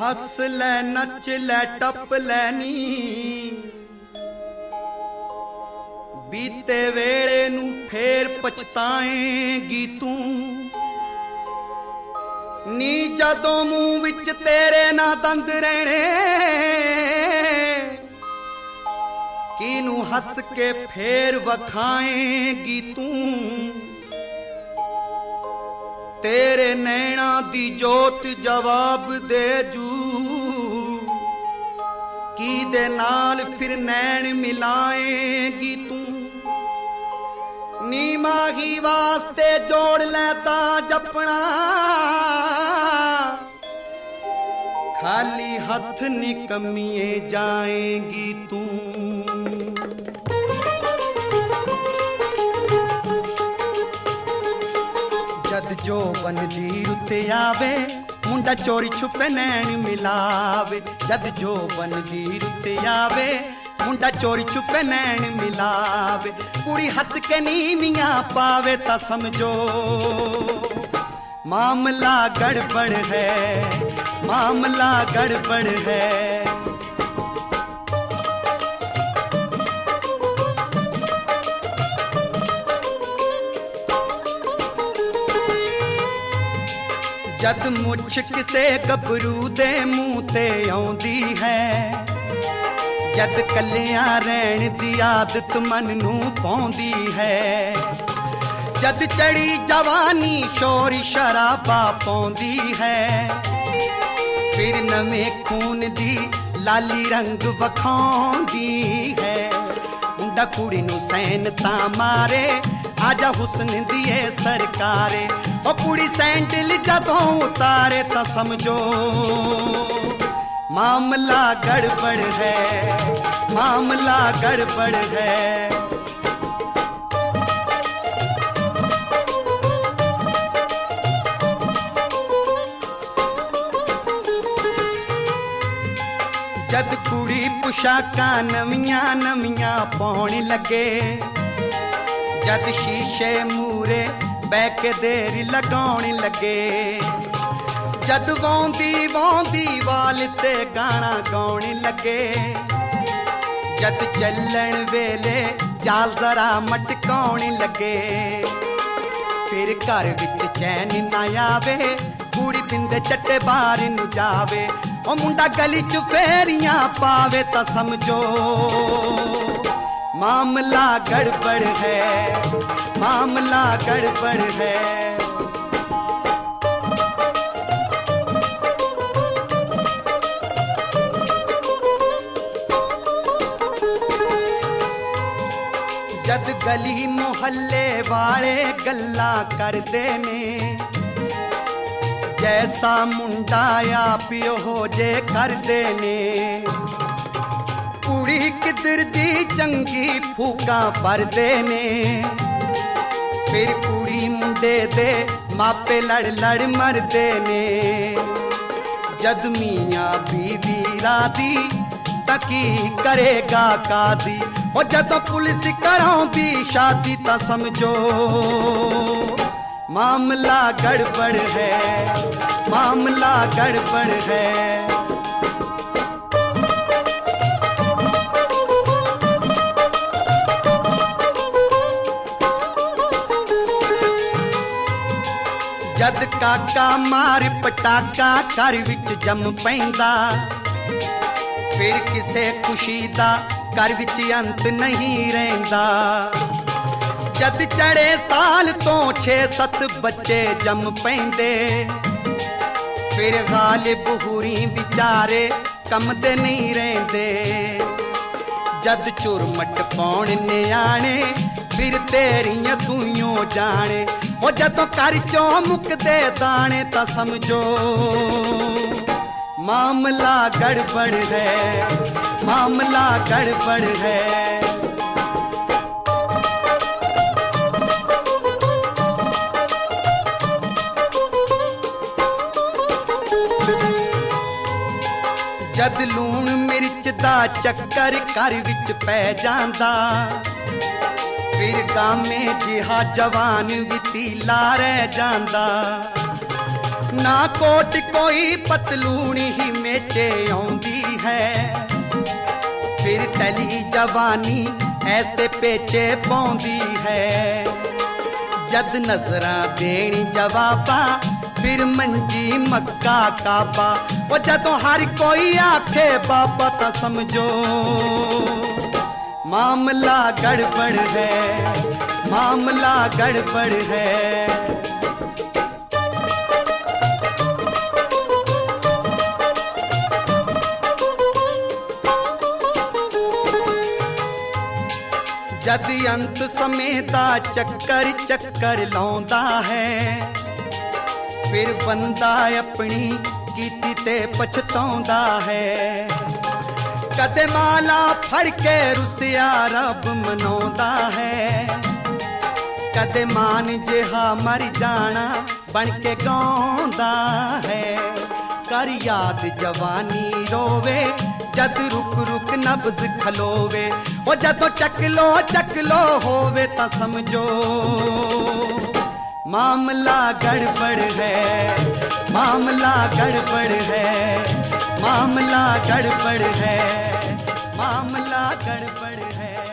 हस लै नच लै टप लैनी बीते वेले नू फेर पछताएगी तू नी जदों मूंह विच तेरे ना दंद रहने किनू हस के फेर वखाएगी तू तेरे नैना दी जोत जवाब दे जू की दे नाल फिर नैन मिलाएगी तू नी माही वास्ते जोड़ लेता जपना खाली हथ निकमिए जाएगी तू जद जो बन दी रुते आवे मुंडा चोरी छुपे नैन मिलावे जद जो बन दी रुते आवे मुंडा चोरी छुपे नैन मिलावे कुड़ी हंस के नीमियां पावे ता समझो मामला गड़बड़ है मामला गड़बड़ है जद मुछ किसे गबरू दे मुंह ते आउंदी है जद कलियां रहन दी आदत मन नू पौंदी है जद चढ़ी जवानी शोर शराबा पौंदी है फिर नवें खून दी लाली रंग वखाउंदी है मुंडा कुड़ी नू सैन ता मारे आजा हुस्न दिए सरकारे ओ कुड़ी सैंडल जदों उतारे ता समझो मामला गड़बड़ है मामला गड़बड़ है जद कुड़ी पुशाकां नवियां नवियां पाउण लगे जद शीशे मूरे बह के देर लगाउण लगे जद वौंदी वौंदी वाल ते गाना गाउण लगे जद चलण वेले जाल जरा मटकाउण लगे फिर घर विच चैन ना आवे कुड़ी बिंदे चट्टे बाहर नू जावे ओ मुंडा गली च फेरियां पावे ता समझो मामला गड़बड़ है मामला गड़बड़ है जद गली मोहल्ले वाले गल्ला करदे ने जैसा मुंडा या पियो हो जे करदे ने कुड़ी किधर दी चंगी फूका भरदे ने फिर कुड़ी मुंडे दे मापे लड़ लड़ मरदे ने जद मियां बीवी रादी तकी करेगा कादी ओ जदों पुलिस कराउंदी शादी ता समझो मामला गड़बड़ है मामला गड़बड़ है जद काका मार पटाका घर विच जम पैंदा फिर किसे खुशी दा घर विच अंत नहीं रहिंदा जद चढ़े साल तो 6-7 बच्चे जम पैंदे फिर गालिब हुरी बिचारे कमदे नहीं रहिंदे जद चुरमट पौण न्याणे फिर तेरियां दूइयों जाने ओ जदों घर चों मुकदे दाने ता समझो मामला गड़बड़ है मामला गड़बड़ है जद लूण मिर्च दा चक्कर घर विच पै जांदा फिर गामे जिहा जवान भी तीला रह जांदा ना कोट कोई पतलूनी ही मेचे आउंदी है, फिर टली जवानी ऐसे पेचे पौंदी है। जद नजरा देनी जवाबा फिर मंजी मक्का काबा, ओ जदों हर कोई आखे बाबा ता समझो मामला गड़बड़ है, मामला गड़बड़ है। जद अंत समेता चक्कर चक्कर लाउंदा है, फिर बंदा अपनी कीती ते पछताउंदा है। कदे माला फड़ के रुसिया रब मनाउंदा है, कदे मान जिहा मर जाना बन के गाउंदा है। कर याद जवानी रोवे जद रुक रुक नब्ज खलोवे, ओ जदों चकलो होवे ता समझो मामला गड़बड़ है, मामला गड़बड़ है, मामला गड़बड़ है, मामला गड़बड़ है।